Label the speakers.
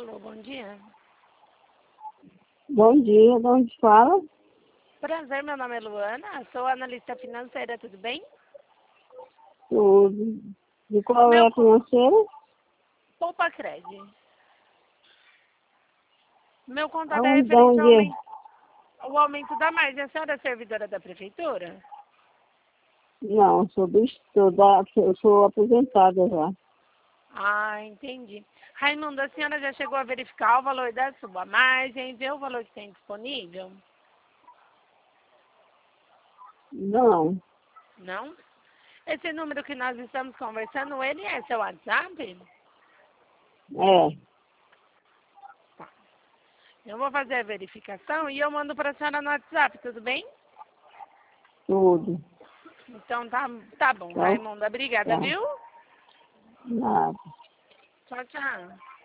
Speaker 1: Alô, bom dia.
Speaker 2: Bom dia, de onde fala?
Speaker 1: Prazer, meu nome é Luana, sou analista financeira, tudo bem?
Speaker 2: Tudo. De qual é
Speaker 1: Meu
Speaker 2: a financeira?
Speaker 1: Poupa Crédito. Meu contato é
Speaker 2: Aonde, de
Speaker 1: referente ao
Speaker 2: onde é?
Speaker 1: aumento da margem. A senhora é servidora da prefeitura?
Speaker 2: Não, eu sou aposentada já.
Speaker 1: Ah, entendi. Raimundo, a senhora já chegou a verificar o valor da sua margem, ver o valor que tem disponível?
Speaker 2: Não,
Speaker 1: Não? Esse número que nós estamos conversando, ele é seu WhatsApp?
Speaker 2: é,
Speaker 1: Tá. Eu vou fazer a verificação e eu mando para a senhora no WhatsApp, tudo bem?
Speaker 2: tudo.
Speaker 1: Então tá bom,
Speaker 2: Tá,
Speaker 1: Raimunda. Obrigada,
Speaker 2: tá.
Speaker 1: viu?
Speaker 2: Nada.
Speaker 1: Tchau, tchau.